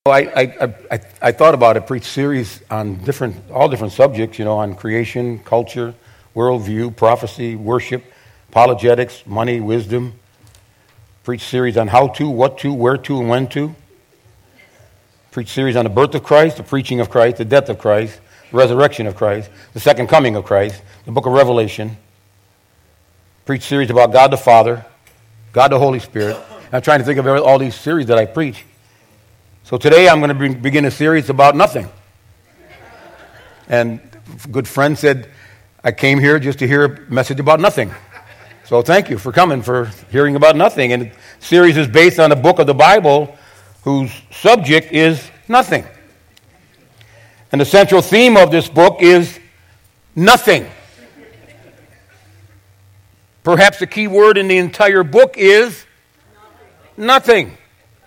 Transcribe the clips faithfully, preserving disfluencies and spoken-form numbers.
I, I, I, I thought about it, preach series on different, all different subjects, you know, on creation, culture, worldview, prophecy, worship, apologetics, money, wisdom. Preach series on how to, what to, where to, and when to. Preach series on the birth of Christ, the preaching of Christ, the death of Christ, the resurrection of Christ, the second coming of Christ, the book of Revelation. Preach series about God the Father, God the Holy Spirit. I'm trying to think of all these series that I preach. So today I'm going to begin a series about nothing. And a good friend said, I came here just to hear a message about nothing. So thank you for coming, for hearing about nothing. And the series is based on a book of the Bible whose subject is nothing. And the central theme of this book is nothing. Perhaps the key word in the entire book is nothing.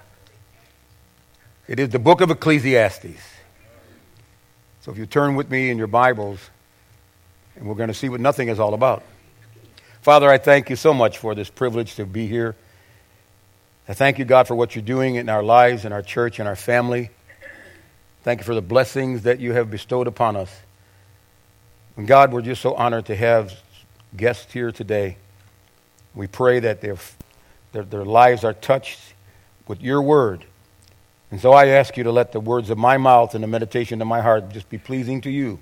It is the book of Ecclesiastes. So if you turn with me in your Bibles, and we're going to see what nothing is all about. Father, I thank you so much for this privilege to be here. I thank you, God, for what you're doing in our lives, in our church, in our family. Thank you for the blessings that you have bestowed upon us. And God, we're just so honored to have guests here today. We pray that their, their, their lives are touched with your word. And so I ask you to let the words of my mouth and the meditation of my heart just be pleasing to you,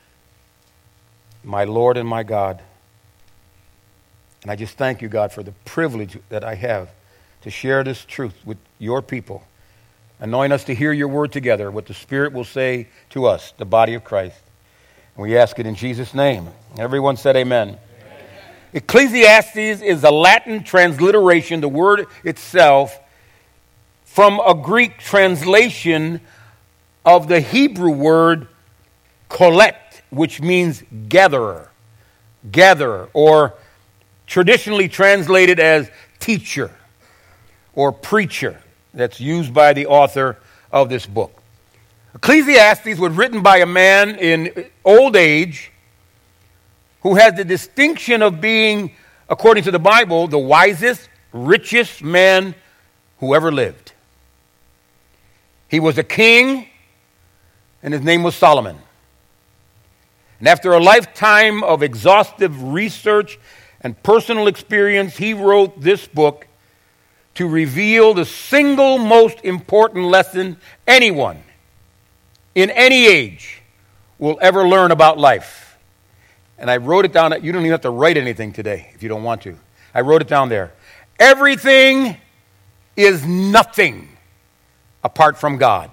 my Lord and my God. And I just thank you, God, for the privilege that I have to share this truth with your people. Anoint us to hear your word together, what the Spirit will say to us, the body of Christ. And we ask it in Jesus' name. Everyone said amen. Amen. Ecclesiastes is a Latin transliteration, the word itself, from a Greek translation of the Hebrew word collect, which means gatherer, gatherer, or traditionally translated as teacher or preacher. That's used by the author of this book. Ecclesiastes was written by a man in old age who has the distinction of being, according to the Bible, the wisest, richest man who ever lived. He was a king, and his name was Solomon. And after a lifetime of exhaustive research and personal experience, he wrote this book to reveal the single most important lesson anyone in any age will ever learn about life. And I wrote it down. You don't even have to write anything today if you don't want to. I wrote it down there. Everything is nothing apart from God.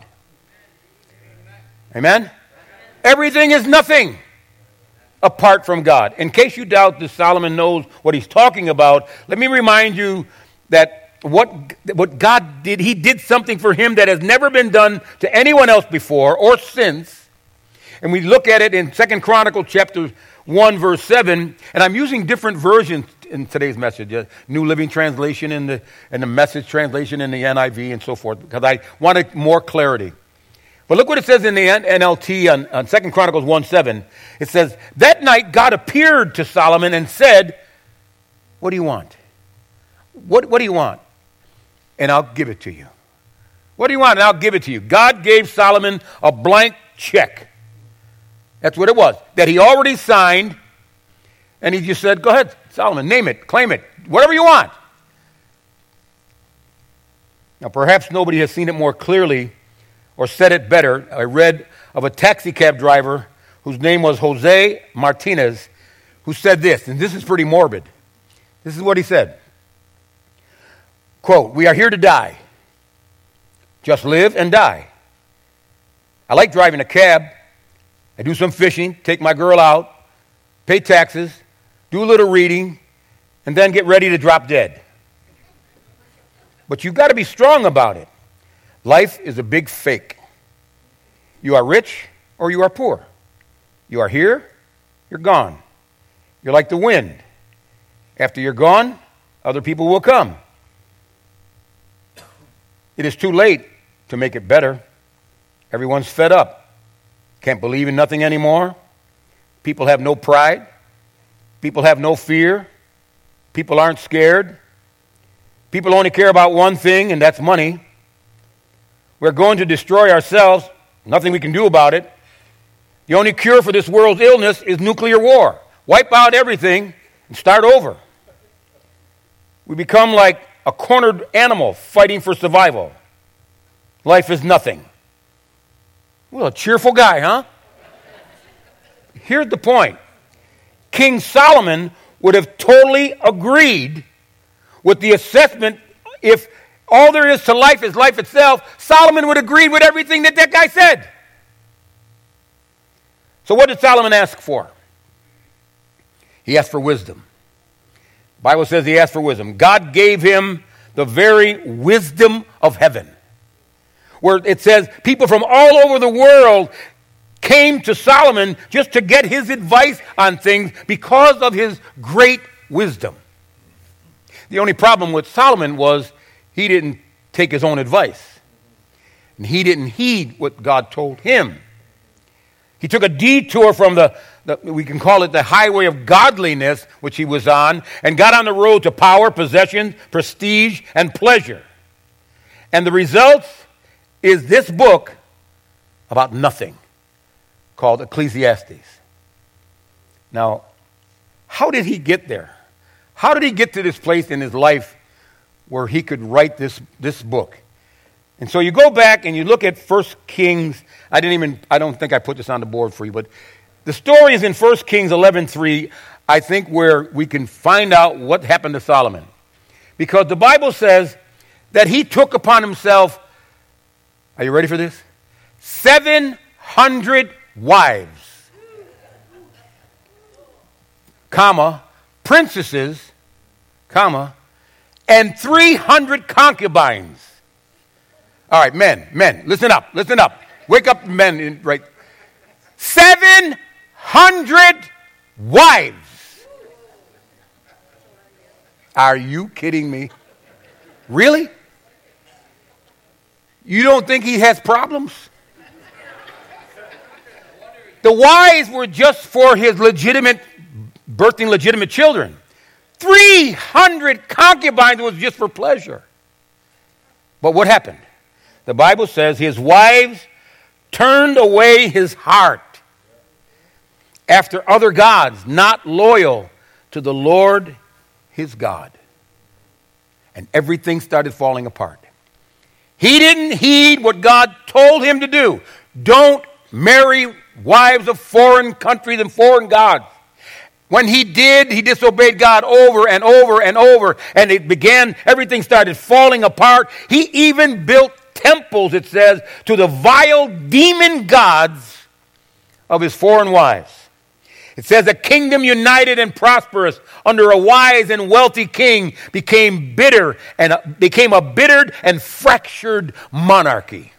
Amen? Everything is nothing apart from God. In case you doubt that Solomon knows what he's talking about, let me remind you that what, what God did, he did something for him that has never been done to anyone else before or since. And we look at it in Second Chronicles chapter one, verse seven, and I'm using different versions in today's message, uh, New Living Translation and the, and the Message Translation in the N I V and so forth, because I wanted more clarity. But look what it says in the N L T on, on Second Chronicles one seven. It says, that night God appeared to Solomon and said, what do you want? What, what do you want? And I'll give it to you. What do you want? And I'll give it to you. God gave Solomon a blank check. That's what it was, that he already signed, and he just said, go ahead, Solomon, name it, claim it, whatever you want. Now, perhaps nobody has seen it more clearly or said it better. I read of a taxi cab driver whose name was Jose Martinez, who said this, and this is pretty morbid. This is what he said. Quote, we are here to die. Just live and die. I like driving a cab. I do some fishing, take my girl out, pay taxes, do a little reading, and then get ready to drop dead. But you've got to be strong about it. Life is a big fake. You are rich or you are poor. You are here, you're gone. You're like the wind. After you're gone, other people will come. It is too late to make it better. Everyone's fed up. Can't believe in nothing anymore. People have no pride. People have no fear. People aren't scared. People only care about one thing, and that's money. We're going to destroy ourselves. Nothing we can do about it. The only cure for this world's illness is nuclear war. Wipe out everything and start over. We become like a cornered animal fighting for survival. Life is nothing. Well, a cheerful guy, huh? Here's the point. King Solomon would have totally agreed with the assessment. If all there is to life is life itself, Solomon would agree with everything that that guy said. So what did Solomon ask for? He asked for wisdom. The Bible says he asked for wisdom. God gave him the very wisdom of heaven. Where it says people from all over the world came to Solomon just to get his advice on things because of his great wisdom. The only problem with Solomon was he didn't take his own advice. And he didn't heed what God told him. He took a detour from the, the, we can call it the highway of godliness, which he was on, and got on the road to power, possession, prestige, and pleasure. And the result is this book about nothing, called Ecclesiastes. Now, how did he get there? How did he get to this place in his life where he could write this, this book? And so you go back and you look at First Kings. I didn't even, I don't think I put this on the board for you, but the story is in First Kings eleven three, I think, where we can find out what happened to Solomon. Because the Bible says that he took upon himself, are you ready for this? seven hundred wives, comma, princesses, comma, and three hundred concubines. All right, men, men, listen up, listen up. Wake up, men, in, right? seven hundred wives. Are you kidding me? Really? You don't think he has problems? The wives were just for his legitimate, birthing legitimate children. three hundred concubines was just for pleasure. But what happened? The Bible says his wives turned away his heart after other gods, not loyal to the Lord his God. And everything started falling apart. He didn't heed what God told him to do. Don't marry wives of foreign countries and foreign gods. When he did, he disobeyed God over and over and over, and it began, everything started falling apart. He even built temples, it says, to the vile demon gods of his foreign wives. It says a kingdom united and prosperous under a wise and wealthy king became bitter and a, became a bittered and fractured monarchy.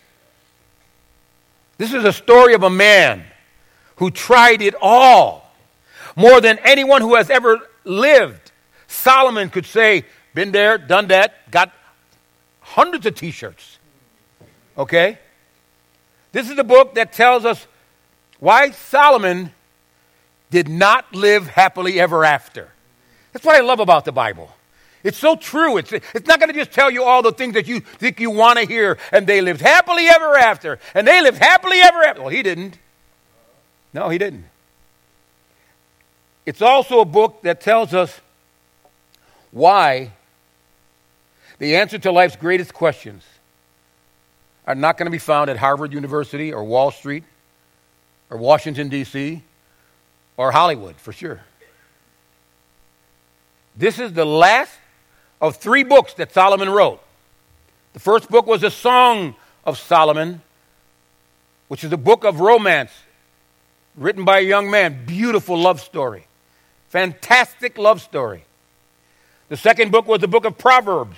This is a story of a man who tried it all. More than anyone who has ever lived. Solomon could say, been there, done that, got hundreds of t-shirts. Okay? This is the book that tells us why Solomon did not live happily ever after. That's what I love about the Bible. It's so true. It's, it's not going to just tell you all the things that you think you want to hear. And they lived happily ever after. And they lived happily ever after. Well, he didn't. No, he didn't. It's also a book that tells us why the answer to life's greatest questions are not going to be found at Harvard University or Wall Street or Washington, D C or Hollywood, for sure. This is the last of three books that Solomon wrote. The first book was a Song of Solomon, which is a book of romance written by a young man. Beautiful love story. Fantastic love story. The second book was the book of Proverbs.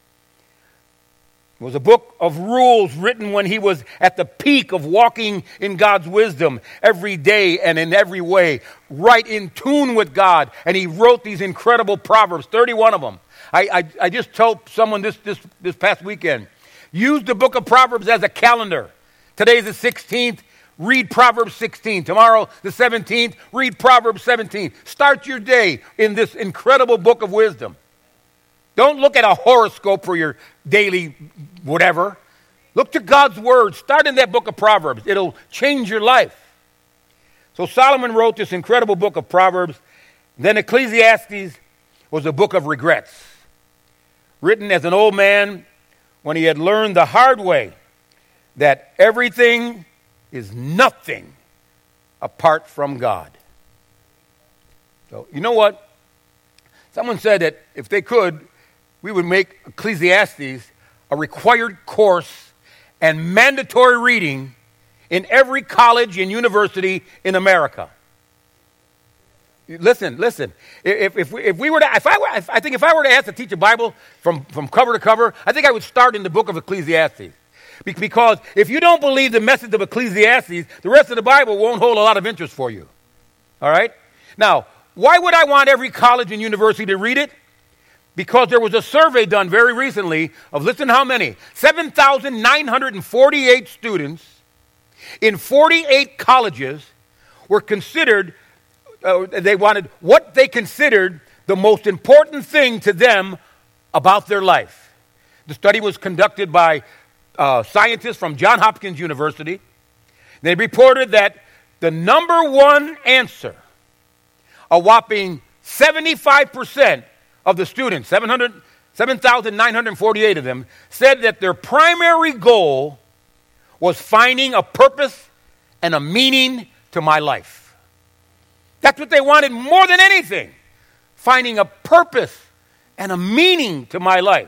It was a book of rules written when he was at the peak of walking in God's wisdom every day and in every way, right in tune with God. And he wrote these incredible Proverbs, thirty-one of them. I, I, I just told someone this, this, this past weekend, use the book of Proverbs as a calendar. Today's the sixteenth. Read Proverbs sixteen. Tomorrow, the seventeenth, read Proverbs seventeen. Start your day in this incredible book of wisdom. Don't look at a horoscope for your daily whatever. Look to God's word. Start in that book of Proverbs. It'll change your life. So Solomon wrote this incredible book of Proverbs. Then Ecclesiastes was a book of regrets, written as an old man when he had learned the hard way that everything is nothing apart from God. So, you know what? Someone said that if they could, we would make Ecclesiastes a required course and mandatory reading in every college and university in America. Listen, listen. If if we, if we were to, if I were, if, I think if I were to ask to teach a Bible from, from cover to cover, I think I would start in the book of Ecclesiastes. Because if you don't believe the message of Ecclesiastes, the rest of the Bible won't hold a lot of interest for you. All right? Now, why would I want every college and university to read it? Because there was a survey done very recently of, listen how many? seven thousand nine hundred forty-eight students in forty-eight colleges were considered, uh, they wanted what they considered the most important thing to them about their life. The study was conducted by uh, scientists from Johns Hopkins University. They reported that the number one answer, a whopping seventy-five percent of the students, seven thousand nine hundred forty-eight of them, said that their primary goal was finding a purpose and a meaning to my life. That's what they wanted more than anything, finding a purpose and a meaning to my life.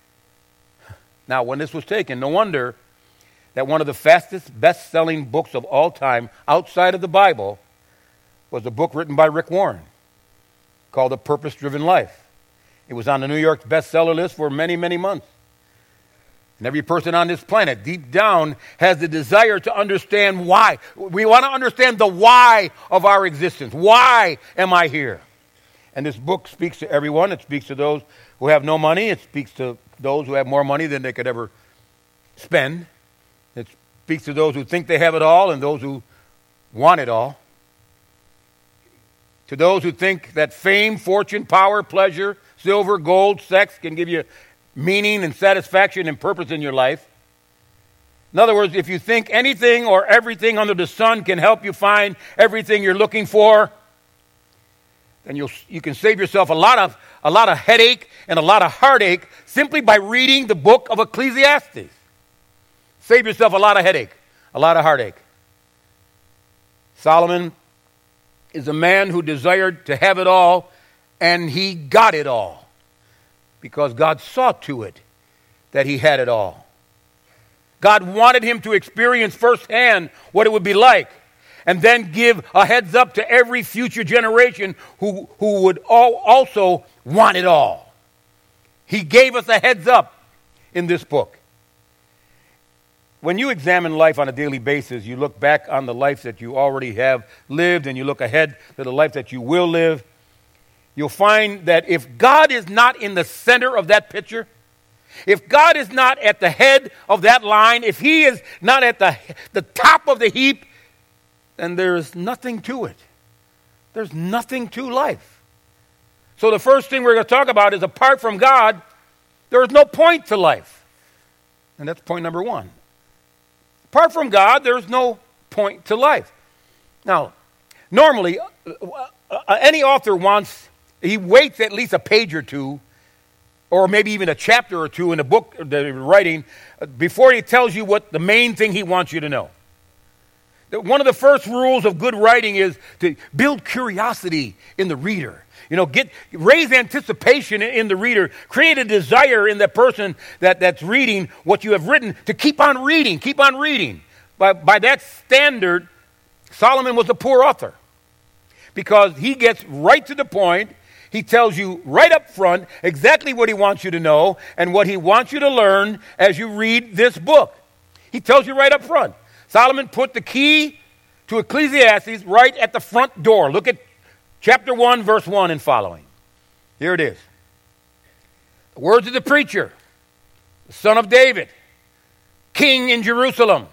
Now, when this was taken, no wonder that one of the fastest best-selling books of all time outside of the Bible was a book written by Rick Warren called A Purpose-Driven Life. It was on the New York bestseller list for many, many months. And every person on this planet, deep down, has the desire to understand why. We want to understand the why of our existence. Why am I here? And this book speaks to everyone. It speaks to those who have no money. It speaks to those who have more money than they could ever spend. It speaks to those who think they have it all and those who want it all. To those who think that fame, fortune, power, pleasure, silver, gold, sex can give you meaning and satisfaction and purpose in your life. In other words, if you think anything or everything under the sun can help you find everything you're looking for, then you'll, you can save yourself a lot of a lot of headache and a lot of heartache simply by reading the book of Ecclesiastes. Save yourself a lot of headache, a lot of heartache. Solomon is a man who desired to have it all, and he got it all because God saw to it that he had it all. God wanted him to experience firsthand what it would be like, and then give a heads up to every future generation who, who would all also want it all. He gave us a heads up in this book. When you examine life on a daily basis, you look back on the life that you already have lived and you look ahead to the life that you will live, you'll find that if God is not in the center of that picture, if God is not at the head of that line, if he is not at the, the top of the heap, then there's nothing to it. There's nothing to life. So the first thing we're going to talk about is apart from God, there is no point to life. And that's point number one. Apart from God, there's no point to life. Now, normally, uh, any author wants, he waits at least a page or two, or maybe even a chapter or two in a book that they're writing, before he tells you what the main thing he wants you to know. One of the first rules of good writing is to build curiosity in the reader. You know, get raise anticipation in the reader. Create a desire in that person that, that's reading what you have written to keep on reading, keep on reading. By, by that standard, Solomon was a poor author because he gets right to the point. He tells you right up front exactly what he wants you to know and what he wants you to learn as you read this book. He tells you right up front. Solomon put the key to Ecclesiastes right at the front door. Look at chapter one, verse one and following. Here it is. The words of the preacher, the son of David, king in Jerusalem.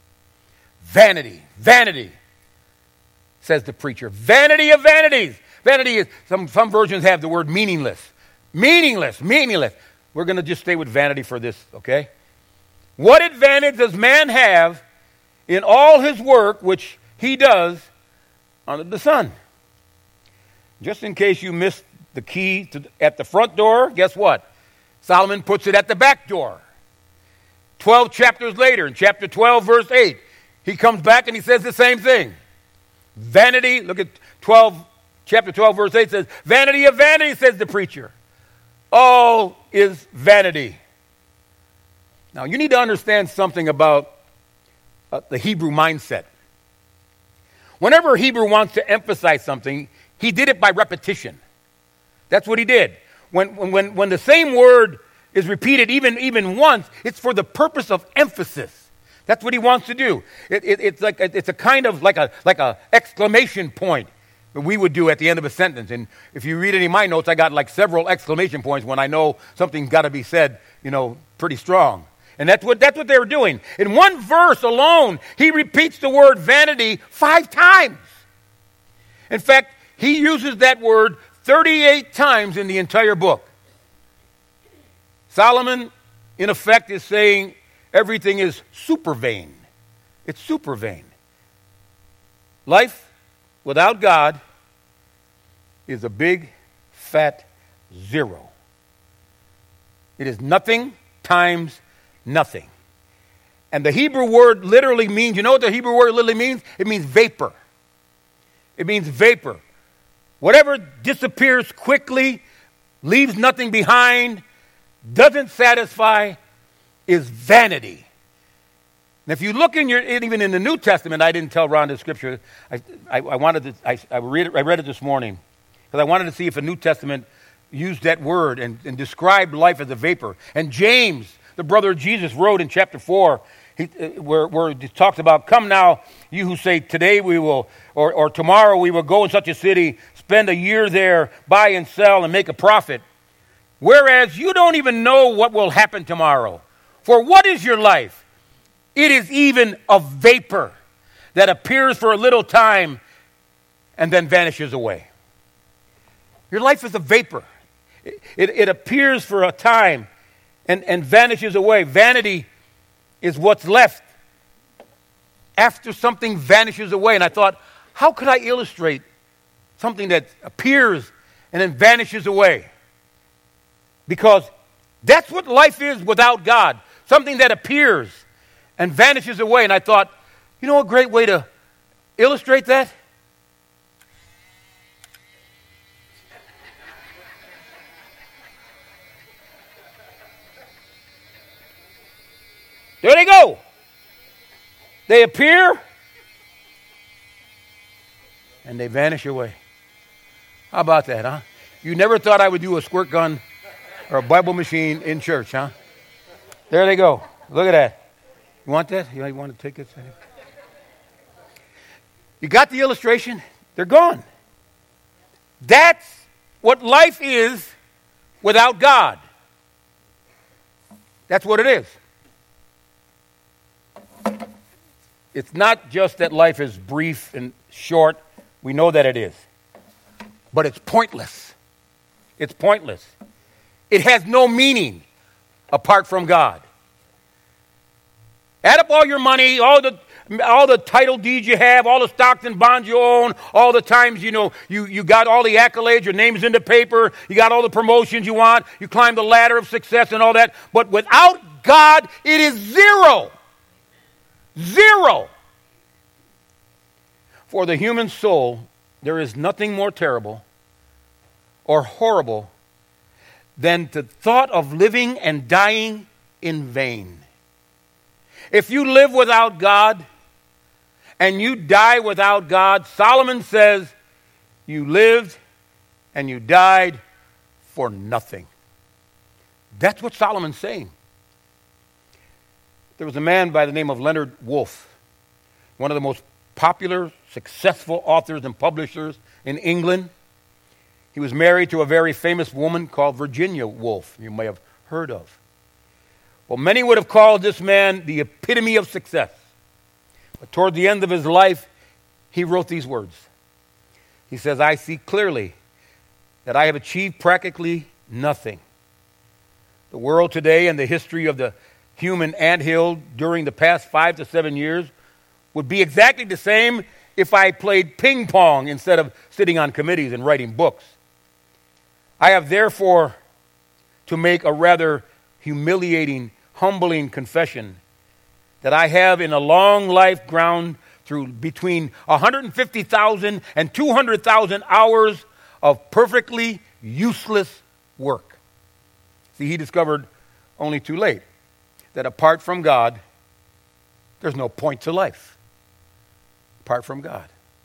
Vanity, vanity, says the preacher. Vanity of vanities. Vanity is, some, some versions have the word meaningless. Meaningless, meaningless. We're going to just stay with vanity for this, okay? What advantage does man have in all his work, which he does under the sun? Just in case you missed the key to, at the front door, guess what? Solomon puts it at the back door. Twelve chapters later, in chapter twelve, verse eight, he comes back and he says the same thing. Vanity, look at twelve, chapter twelve, verse eight says, vanity of vanity, says the preacher. All is vanity. Now, you need to understand something about uh, the Hebrew mindset. Whenever a Hebrew wants to emphasize something, he did it by repetition. That's what he did. When, when, when the same word is repeated even, even once, it's for the purpose of emphasis. That's what he wants to do. It, it, it's like a, it's a kind of like a like a exclamation point that we would do at the end of a sentence. And if you read any of my notes, I got like several exclamation points when I know something's got to be said, you know, pretty strong. And that's what that's what they were doing. In one verse alone, he repeats the word vanity five times. In fact, he uses that word thirty-eight times in the entire book. Solomon, in effect, is saying everything is super vain. It's super vain. Life without God is a big, fat zero. It is nothing times nothing. And the Hebrew word literally means, you know what the Hebrew word literally means? It means vapor. It means vapor. Whatever disappears quickly, leaves nothing behind, doesn't satisfy, is vanity. And if you look in your, even in the New Testament, I didn't tell Ron the scripture. I, I, I wanted to, I, I, read it, I read it this morning because I wanted to see if the New Testament used that word and, and described life as a vapor. And James, the brother of Jesus, wrote in chapter four, he, uh, where, where he talks about, come now, you who say today we will, or, or tomorrow we will go in such a city, spend a year there, buy and sell and make a profit. Whereas you don't even know what will happen tomorrow. For what is your life? It is even a vapor that appears for a little time and then vanishes away. Your life is a vapor. It, it, it appears for a time and, and vanishes away. Vanity is what's left after something vanishes away. And I thought, how could I illustrate something that appears and then vanishes away? Because that's what life is without God. Something that appears and vanishes away. And I thought, you know a great way to illustrate that? There they go. They appear and they vanish away. How about that, huh? You never thought I would do a squirt gun or a Bible machine in church, huh? There they go. Look at that. You want that? You want to take it? You got the illustration? They're gone. That's what life is without God. That's what it is. It's not just that life is brief and short. We know that it is. But it's pointless. It's pointless. It has no meaning apart from God. Add up all your money, all the all the title deeds you have, all the stocks and bonds you own, all the times, you know, you, you got all the accolades, your name's in the paper, you got all the promotions you want, you climb the ladder of success and all that. But without God, it is zero. Zero. For the human soul, there is nothing more terrible or horrible than the thought of living and dying in vain. If you live without God and you die without God, Solomon says you lived and you died for nothing. That's what Solomon's saying. There was a man by the name of Leonard Woolf, one of the most popular, successful authors and publishers in England. He was married to a very famous woman called Virginia Woolf, you may have heard of. Well, many would have called this man the epitome of success. But toward the end of his life, he wrote these words. He says, I see clearly that I have achieved practically nothing. The world today and the history of the human anthill during the past five to seven years would be exactly the same if I played ping pong instead of sitting on committees and writing books. I have therefore to make a rather humiliating, humbling confession that I have in a long life ground through between one hundred fifty thousand and two hundred thousand hours of perfectly useless work. See, he discovered only too late that apart from God, there's no point to life. Apart from God.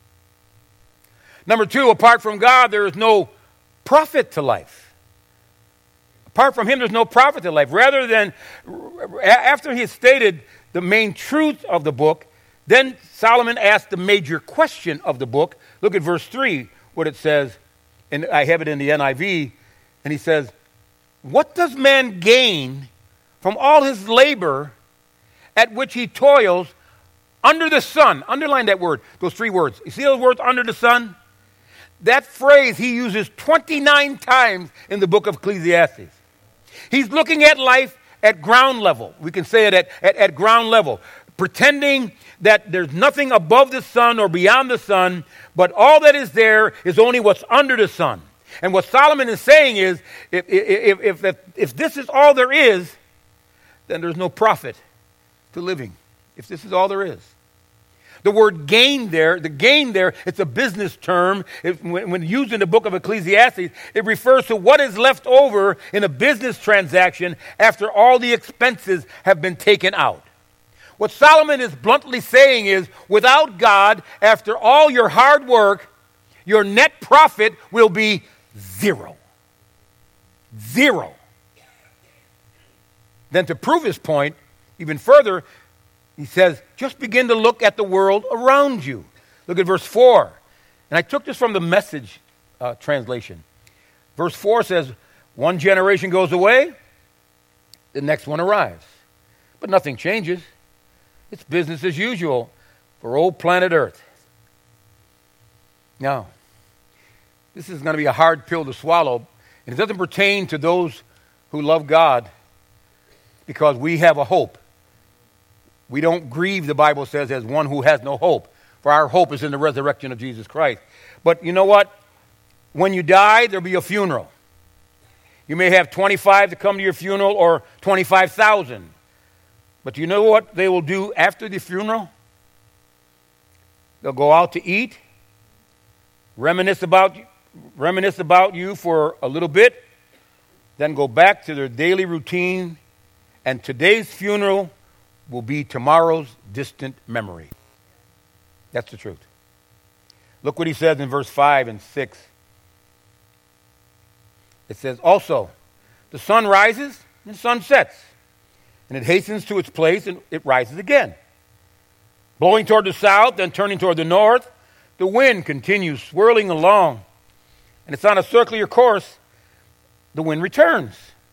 Number two, apart from God, there is no profit to life. Apart from him, there's no profit to life. Rather than, after he has stated the main truth of the book, then Solomon asked the major question of the book. Look at verse three, what it says, and I have it in the N I V, and he says, what does man gain from all his labor at which he toils under the sun? Underline that word, those three words. You see those words, under the sun? That phrase he uses twenty-nine times in the book of Ecclesiastes. He's looking at life at ground level. We can say it at, at, at ground level, pretending that there's nothing above the sun or beyond the sun, but all that is there is only what's under the sun. And what Solomon is saying is, if, if, if, if, if this is all there is, then there's no profit to living, if this is all there is. The word gain there, the gain there, it's a business term. It, when, when used in the book of Ecclesiastes, it refers to what is left over in a business transaction after all the expenses have been taken out. What Solomon is bluntly saying is, without God, after all your hard work, your net profit will be zero. Zero. Then to prove his point even further, he says, just begin to look at the world around you. Look at verse four. And I took this from the Message uh, translation. Verse four says, one generation goes away, the next one arrives. But nothing changes. It's business as usual for old planet Earth. Now, this is going to be a hard pill to swallow, and it doesn't pertain to those who love God because we have a hope. We don't grieve, the Bible says, as one who has no hope, for our hope is in the resurrection of Jesus Christ. But you know what? When you die, there'll be a funeral. You may have twenty-five to come to your funeral or twenty-five thousand. But you know what they will do after the funeral? They'll go out to eat, reminisce about, reminisce about you for a little bit, then go back to their daily routine, and today's funeral will be tomorrow's distant memory. That's the truth. Look what he says in verse five and six. It says, also, the sun rises and the sun sets, and it hastens to its place and it rises again. Blowing toward the south, then turning toward the north, the wind continues swirling along, and it's on a circular course. The wind returns.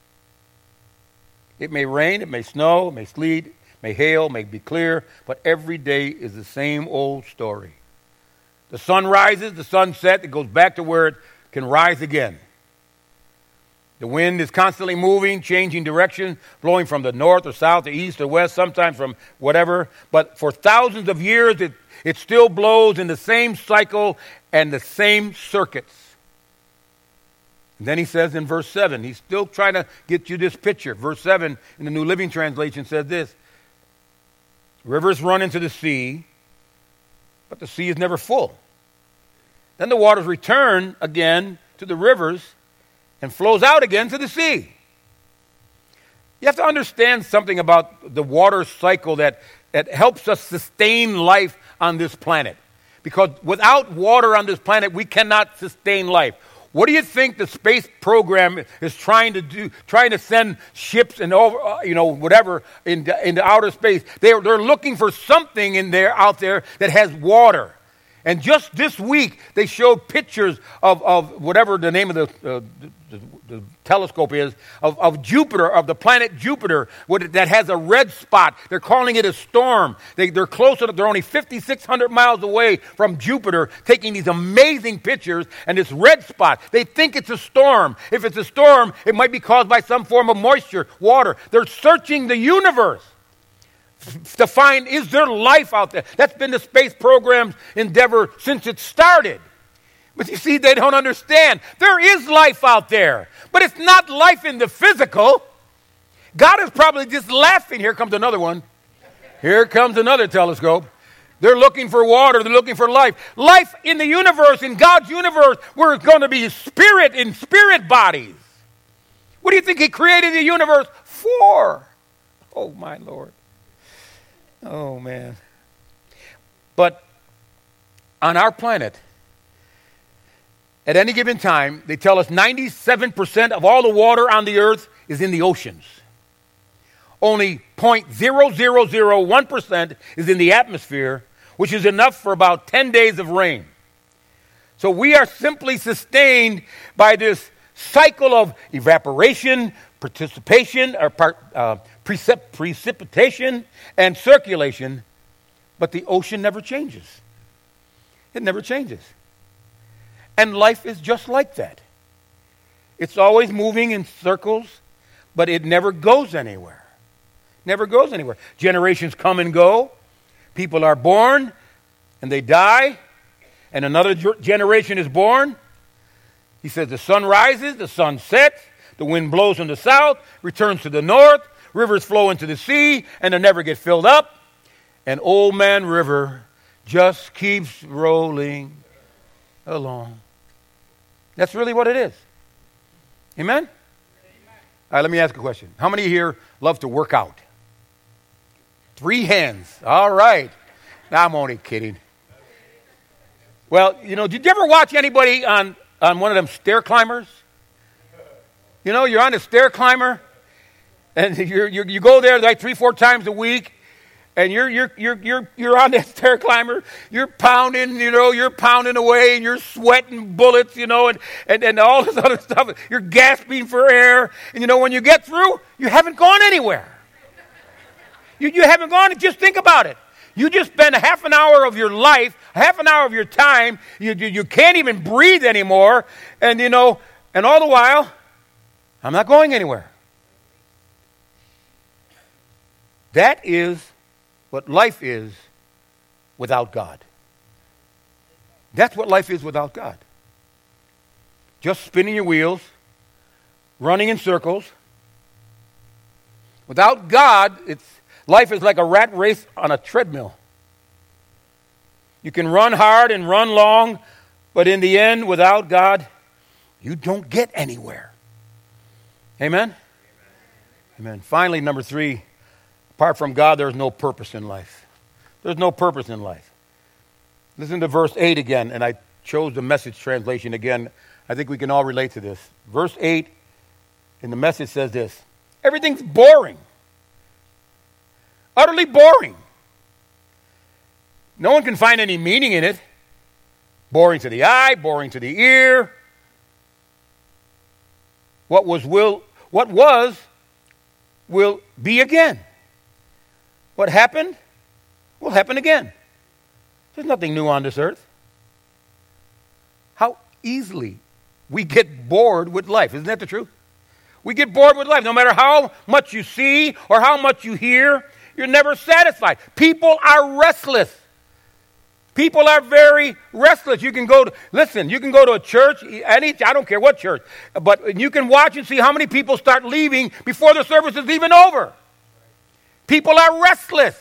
It may rain, it may snow, it may sleet, may hail, may be clear, but every day is the same old story. The sun rises, the sun sets, it goes back to where it can rise again. The wind is constantly moving, changing direction, blowing from the north or south or east or west, sometimes from whatever. But for thousands of years, it, it still blows in the same cycle and the same circuits. And then he says in verse seven, he's still trying to get you this picture. Verse seven in the New Living Translation says this, rivers run into the sea, but the sea is never full. Then the waters return again to the rivers and flows out again to the sea. You have to understand something about the water cycle that, that helps us sustain life on this planet. Because without water on this planet, we cannot sustain life. What do you think the space program is trying to do? Trying to send ships and over, uh, you know, whatever into, into outer space. They're they're looking for something in there out there that has water. And just this week, they showed pictures of, of whatever the name of the, uh, the, the telescope is, of, of Jupiter, of the planet Jupiter, what, that has a red spot. They're calling it a storm. They, they're closer, they're only fifty-six hundred miles away from Jupiter, taking these amazing pictures, and this red spot, they think it's a storm. If it's a storm, it might be caused by some form of moisture, water. They're searching the universe to find, is there life out there? That's been the space program's endeavor since it started. But you see, they don't understand. There is life out there, but it's not life in the physical. God is probably just laughing. Here comes another one. Here comes another telescope. They're looking for water. They're looking for life. Life in the universe, in God's universe, we're going to be spirit in spirit bodies. What do you think he created the universe for? Oh, my Lord. Oh, man. But on our planet, at any given time, they tell us ninety-seven percent of all the water on the earth is in the oceans. Only zero point zero zero zero one percent is in the atmosphere, which is enough for about ten days of rain. So we are simply sustained by this cycle of evaporation, participation, or part, uh, precip- precipitation, and circulation, but the ocean never changes. It never changes. And life is just like that. It's always moving in circles, but it never goes anywhere. Never goes anywhere. Generations come and go. People are born, and they die, and another generation is born. He says the sun rises, the sun sets, the wind blows from the south, returns to the north, rivers flow into the sea, and they never get filled up. And Old Man River just keeps rolling along. That's really what it is. Amen? Amen? All right, let me ask a question. How many here love to work out? Three hands. All right. Now, I'm only kidding. Well, you know, did you ever watch anybody on, on one of them stair climbers? You know, you're on a stair climber, and you're, you're, you go there like three, four times a week, and you're you're you're you're you're on that stair climber. You're pounding, you know, you're pounding away, and you're sweating bullets, you know, and, and, and all this other stuff. You're gasping for air, and you know, when you get through, you haven't gone anywhere. You you haven't gone. Just think about it. You just spend a half an hour of your life, half an hour of your time. You you, you can't even breathe anymore, and you know, and all the while, I'm not going anywhere. That is what life is without God. That's what life is without God. Just spinning your wheels, running in circles. Without God, it's life is like a rat race on a treadmill. You can run hard and run long, but in the end, without God, you don't get anywhere. Amen? Amen. Finally, number three, apart from God, there's no purpose in life. There's no purpose in life. Listen to verse eight again, and I chose the Message translation again. I think we can all relate to this. Verse eight in the Message says this: everything's boring. Utterly boring. No one can find any meaning in it. Boring to the eye, boring to the ear. What was will what was will be again. What happened will happen again. There's nothing new on this earth. How easily we get bored with life. Isn't that the truth? We get bored with life. No matter how much you see or how much you hear, you're never satisfied. People are restless. People are very restless. You can go to, listen, you can go to a church, any, I don't care what church, but you can watch and see how many people start leaving before the service is even over. People are restless.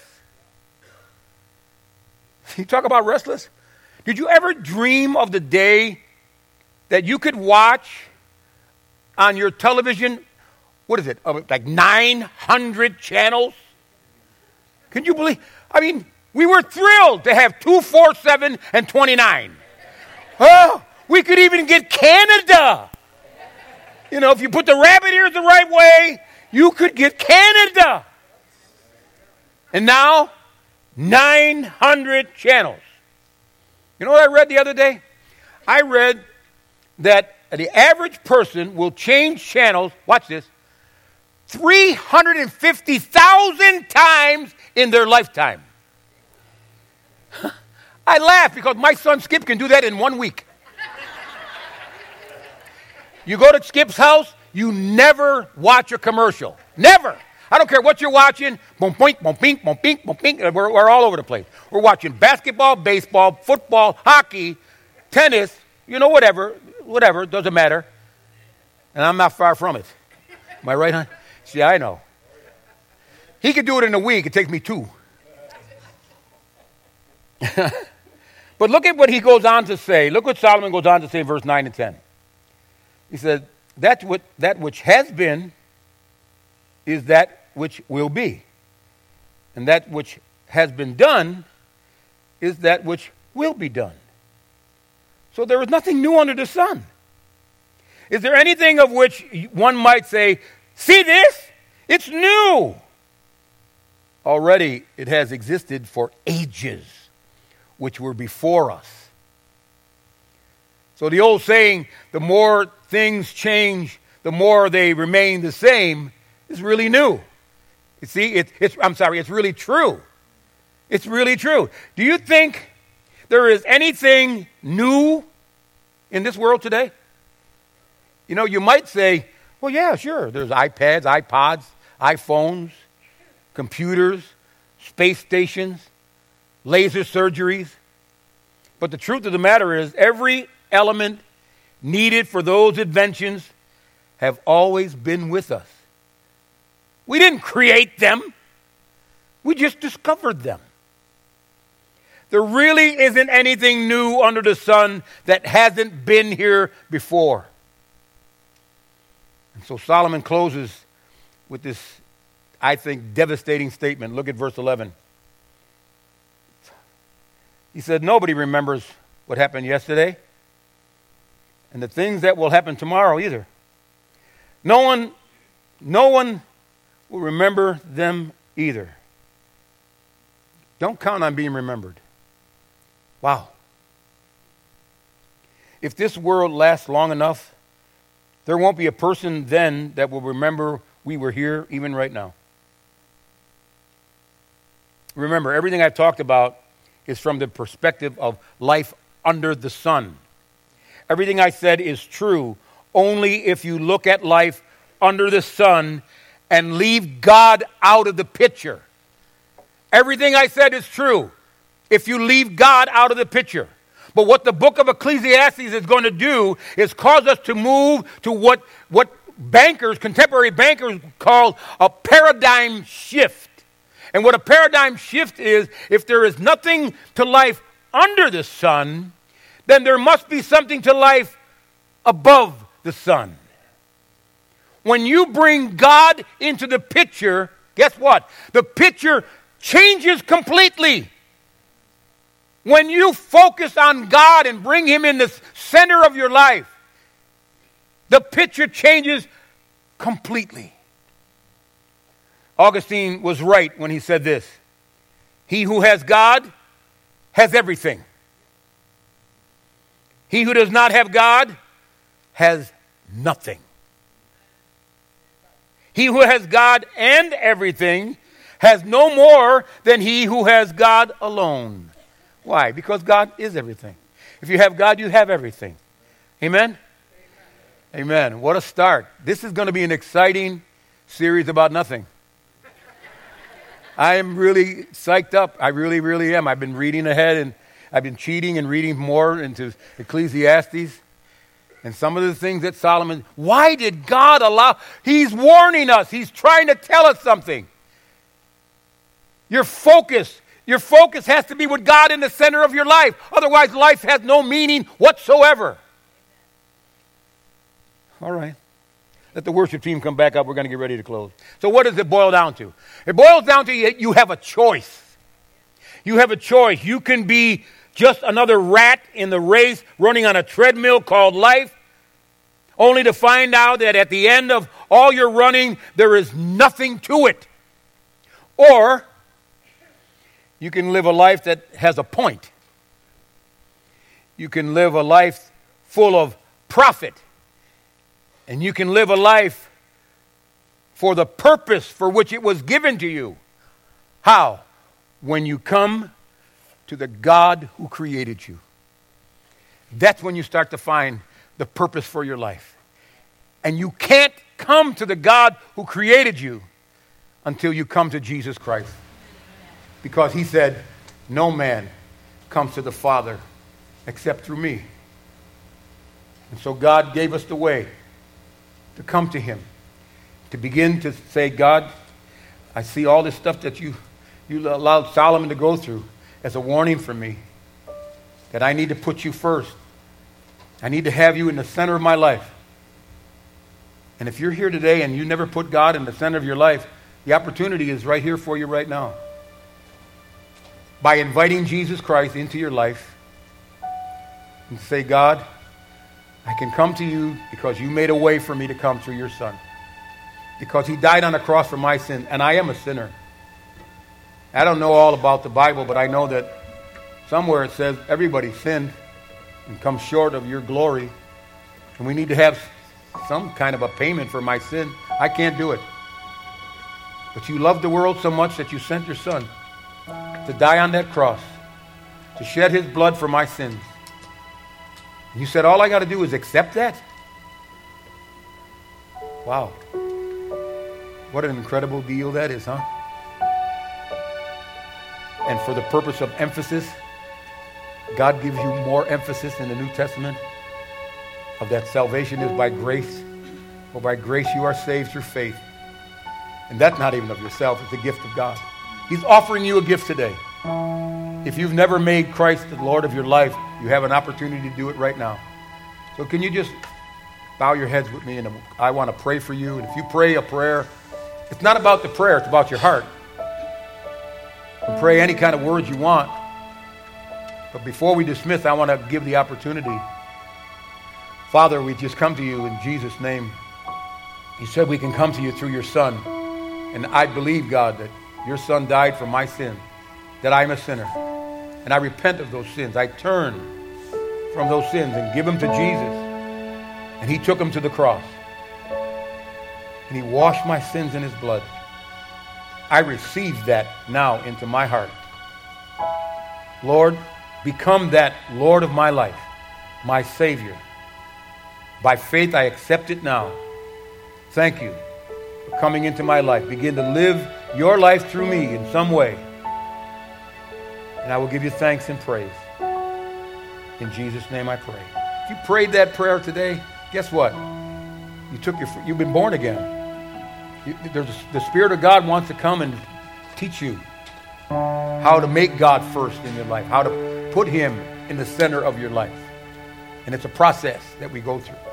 You talk about restless? Did you ever dream of the day that you could watch on your television, what is it, like nine hundred channels? Can you believe? I mean, we were thrilled to have two, four, seven, and twenty-nine. Oh, we could even get Canada. You know, if you put the rabbit ears the right way, you could get Canada. And now, nine hundred channels. You know what I read the other day? I read that the average person will change channels, watch this, three hundred fifty thousand times in their lifetime. I laugh because my son Skip can do that in one week. You go to Skip's house, you never watch a commercial. Never. I don't care what you're watching. Boom, boink, boom, pink, boom, pink, boom, pink. We're, we're all over the place. We're watching basketball, baseball, football, hockey, tennis, you know, whatever, whatever, doesn't matter. And I'm not far from it. Am I right, hon? See, I know. He could do it in a week. It takes me two. But look at what he goes on to say. Look what Solomon goes on to say in verse nine and ten. He said, that, what, that which has been is that which will be. And that which has been done is that which will be done. So there is nothing new under the sun. Is there anything of which one might say, see this? It's new. Already it has existed for ages, which were before us. So the old saying, the more things change, the more they remain the same, is really new. You see, it, it's, I'm sorry, it's really true. It's really true. Do you think there is anything new in this world today? You know, you might say, well, yeah, sure. There's iPads, iPods, iPhones, computers, space stations, laser surgeries. But the truth of the matter is, every element needed for those inventions have always been with us. We didn't create them. We just discovered them. There really isn't anything new under the sun that hasn't been here before. And so Solomon closes with this, I think, devastating statement. Look at verse eleven. He said, nobody remembers what happened yesterday, and the things that will happen tomorrow either. No one, no one will remember them either. Don't count on being remembered. Wow. If this world lasts long enough, there won't be a person then that will remember we were here even right now. Remember, everything I've talked about is from the perspective of life under the sun. Everything I said is true only if you look at life under the sun and leave God out of the picture. Everything I said is true if you leave God out of the picture. But what the book of Ecclesiastes is going to do is cause us to move to what, what bankers, contemporary bankers, call a paradigm shift. And what a paradigm shift is, if there is nothing to life under the sun, then there must be something to life above the sun. When you bring God into the picture, guess what? The picture changes completely. When you focus on God and bring Him in the center of your life, the picture changes completely. Augustine was right when he said this: he who has God has everything. He who does not have God has nothing. He who has God and everything has no more than he who has God alone. Why? Because God is everything. If you have God, you have everything. Amen? Amen. Amen. What a start. This is going to be an exciting series about nothing. I am really psyched up. I really, really am. I've been reading ahead, and I've been cheating and reading more into Ecclesiastes. And some of the things that Solomon, why did God allow? He's warning us. He's trying to tell us something. Your focus, your focus has to be with God in the center of your life. Otherwise, life has no meaning whatsoever. All right. Let the worship team come back up. We're going to get ready to close. So what does it boil down to? It boils down to you have a choice. You have a choice. You can be just another rat in the race running on a treadmill called life, only to find out that at the end of all your running, there is nothing to it. Or you can live a life that has a point. You can live a life full of profit And you can live a life for the purpose for which it was given to you. How? When you come to the God who created you. That's when you start to find the purpose for your life. And you can't come to the God who created you until you come to Jesus Christ. Because he said, no man comes to the Father except through me. And so God gave us the way to come to him. To begin to say, God, I see all this stuff that you, you allowed Solomon to go through as a warning for me. That I need to put you first. I need to have you in the center of my life. And if you're here today and you never put God in the center of your life, the opportunity is right here for you right now. By inviting Jesus Christ into your life and say, God, I can come to you because you made a way for me to come through your Son. Because he died on the cross for my sin, and I am a sinner. I don't know all about the Bible, but I know that somewhere it says everybody sinned and come short of your glory. And we need to have some kind of a payment for my sin. I can't do it. But you loved the world so much that you sent your Son to die on that cross, to shed his blood for my sins. And you said all I got to do is accept that? Wow. What an incredible deal that is, huh? And for the purpose of emphasis, God gives you more emphasis in the New Testament of that salvation is by grace. For by grace you are saved through faith. And that's not even of yourself, it's a gift of God. He's offering you a gift today. If you've never made Christ the Lord of your life, you have an opportunity to do it right now. So can you just bow your heads with me, and I want to pray for you. And if you pray a prayer, it's not about the prayer, it's about your heart. You can pray any kind of words you want. But before we dismiss, I want to give the opportunity. Father, we just come to you in Jesus' name. You said we can come to you through your Son. And I believe, God, that your Son died for my sin, that I'm a sinner. And I repent of those sins. I turn from those sins and give them to Jesus. And he took them to the cross. And he washed my sins in his blood. I receive that now into my heart. Lord, become that Lord of my life, my Savior. By faith, I accept it now. Thank you for coming into my life. Begin to live your life through me in some way. And I will give you thanks and praise. In Jesus' name I pray. If you prayed that prayer today, guess what? You took your, you've been born again. You, there's, the Spirit of God wants to come and teach you how to make God first in your life, how to put him in the center of your life. And it's a process that we go through.